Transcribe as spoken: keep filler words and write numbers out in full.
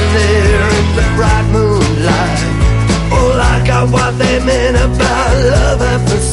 standing there in the bright moonlight. Oh, I got what they meant about love at first